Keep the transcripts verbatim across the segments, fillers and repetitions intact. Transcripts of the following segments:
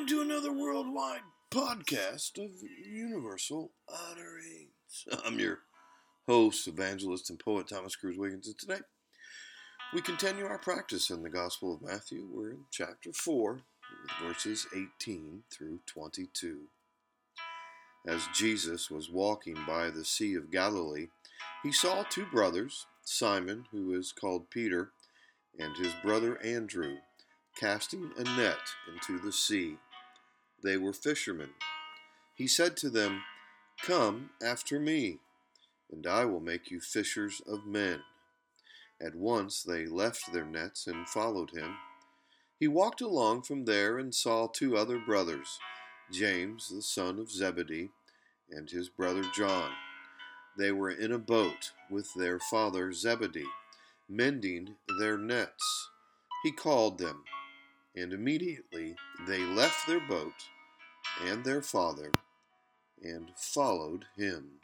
Welcome to another worldwide podcast of Universal Utterings. I'm your host, evangelist, and poet Thomas Cruz Wiggins, and today we continue our practice in the Gospel of Matthew. We're in chapter four, verses eighteen through twenty-two. As Jesus was walking by the Sea of Galilee, he saw two brothers, Simon, who is called Peter, and his brother Andrew, casting a net into the sea. They were fishermen. He said to them, "Come after me, and I will make you fishers of men." At once they left their nets and followed him. He walked along from there and saw two other brothers, James, the son of Zebedee, and his brother John. They were in a boat with their father Zebedee, mending their nets. He called them, and immediately they left their boat and their father and followed him.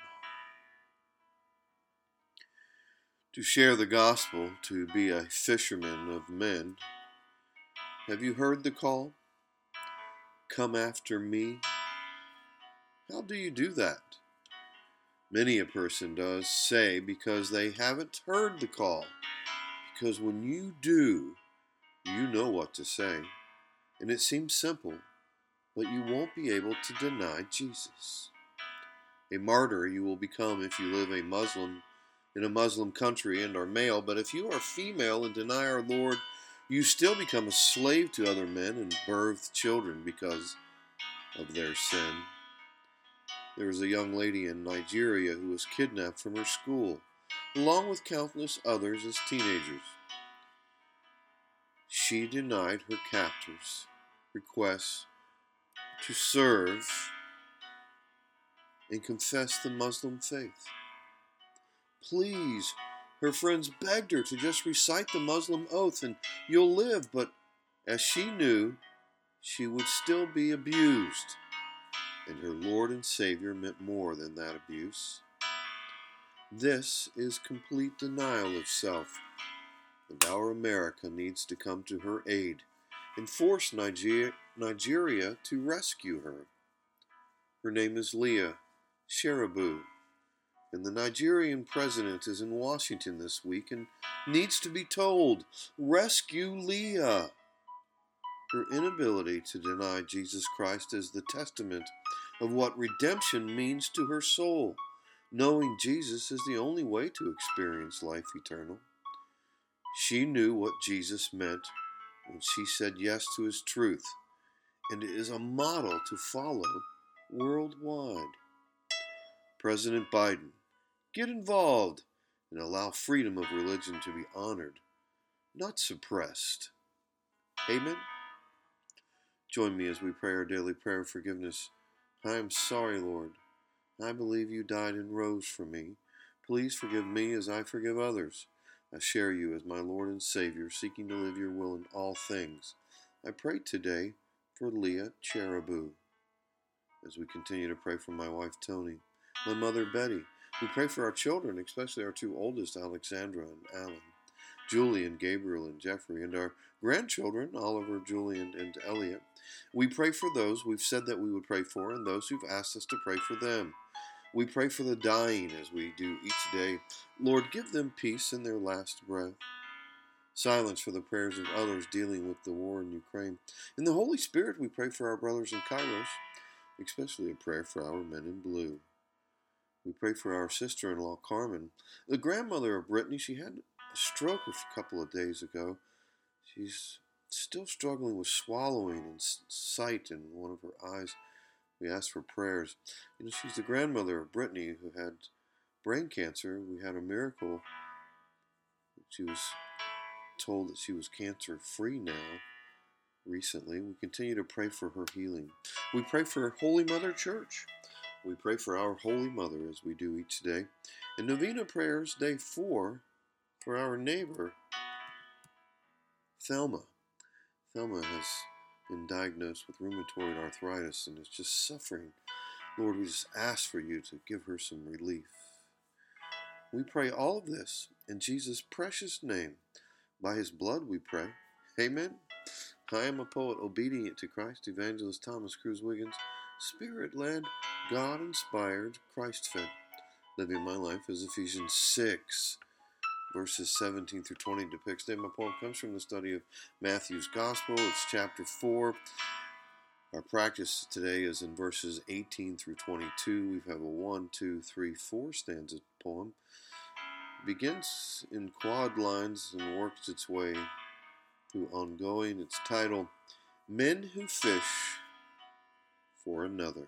To share the gospel, to be a fisherman of men. Have you heard the call? Come after me. How do you do that? Many a person does say because they haven't heard the call. Because when you do, you know what to say. And it seems simple, but you won't be able to deny Jesus. A martyr you will become if you live a Muslim in a Muslim country and are male, but if you are female and deny our Lord, you still become a slave to other men and birth children because of their sin. There was a young lady in Nigeria who was kidnapped from her school, along with countless others as teenagers. She denied her captors' requests to serve and confess the Muslim faith. Please, her friends begged her to just recite the Muslim oath and you'll live, but as she knew, she would still be abused. And her Lord and Savior meant more than that abuse. This is complete denial of self, and our America needs to come to her aid and force Niger- Nigeria to rescue her. Her name is Leah Sharibu, and the Nigerian president is in Washington this week and needs to be told, rescue Leah. Her inability to deny Jesus Christ is the testament of what redemption means to her soul. Knowing Jesus is the only way to experience life eternal. She knew what Jesus meant when she said yes to his truth, and it is a model to follow worldwide. President Biden, get involved and allow freedom of religion to be honored, not suppressed. Amen. Join me as we pray our daily prayer of forgiveness. I am sorry, Lord. I believe you died and rose for me. Please forgive me as I forgive others. I share you as my Lord and Savior, seeking to live your will in all things. I pray today for Leah Charibu. As we continue to pray for my wife Tony, my mother Betty. We pray for our children, especially our two oldest, Alexandra and Alan, Julie and Gabriel and Jeffrey, and our grandchildren, Oliver, Julian, and Elliot. We pray for those we've said that we would pray for and those who've asked us to pray for them. We pray for the dying as we do each day. Lord, give them peace in their last breath. Silence for the prayers of others dealing with the war in Ukraine. In the Holy Spirit, we pray for our brothers in Kairos, especially a prayer for our men in blue. We pray for our sister-in-law, Carmen, the grandmother of Brittany. She had a stroke a couple of days ago. She's still struggling with swallowing and sight in one of her eyes. We ask for prayers. You know, she's the grandmother of Brittany who had brain cancer. We had a miracle. She was told that she was cancer-free now recently. We continue to pray for her healing. We pray for Holy Mother Church. We pray for our Holy Mother as we do each day. And Novena Prayers, Day four, for our neighbor, Thelma. Thelma has been diagnosed with rheumatoid arthritis and is just suffering. Lord, we just ask for you to give her some relief. We pray all of this in Jesus' precious name. By his blood we pray. Amen. I am a poet obedient to Christ, evangelist Thomas Cruz Wiggins, Spirit-led, God-inspired, Christ-fed. Living my life as Ephesians six, verses seventeen through twenty depicts. Today my poem comes from the study of Matthew's Gospel. It's chapter four. Our practice today is in verses eighteen through twenty-two. We have a one, two, three, four stanza poem. It begins in quad lines and works its way through ongoing. It's titled, Men Who Fish for Another.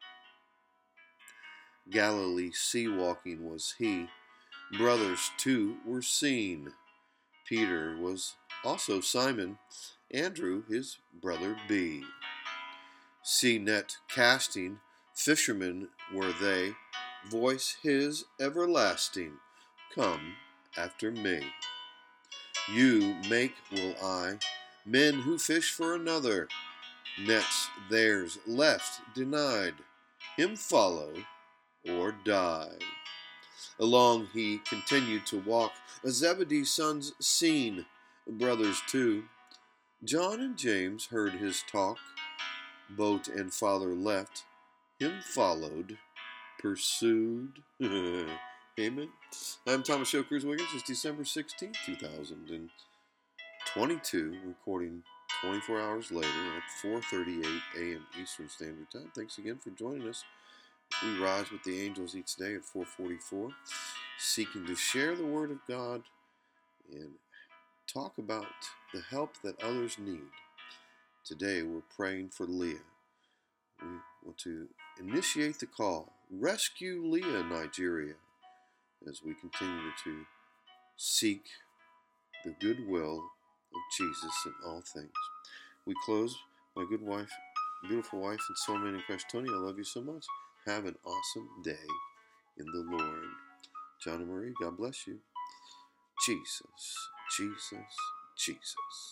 Galilee sea-walking was he. Brothers two were seen. Peter was also Simon, Andrew his brother B. Sea net casting, fishermen were they, voice his everlasting, come after me. You make, will I, men who fish for another, nets theirs left denied, him follow or die. Along he continued to walk, Zebedee's sons seen, brothers too. John and James heard his talk, boat and father left, him followed, pursued. Amen. I'm Thomas Show Cruz Wiggins. It's December sixteenth, two thousand twenty-two, recording twenty-four hours later at four thirty-eight a.m. Eastern Standard Time. Thanks again for joining us. We rise with the angels each day at four forty-four, seeking to share the Word of God and talk about the help that others need. Today we're praying for Leah. We want to initiate the call, Rescue Leah, Nigeria, as we continue to seek the goodwill of Jesus in all things. We close, my good wife, beautiful wife and soulmate in Christ, Tony, I love you so much. Have an awesome day in the Lord. John and Marie, God bless you. Jesus, Jesus, Jesus.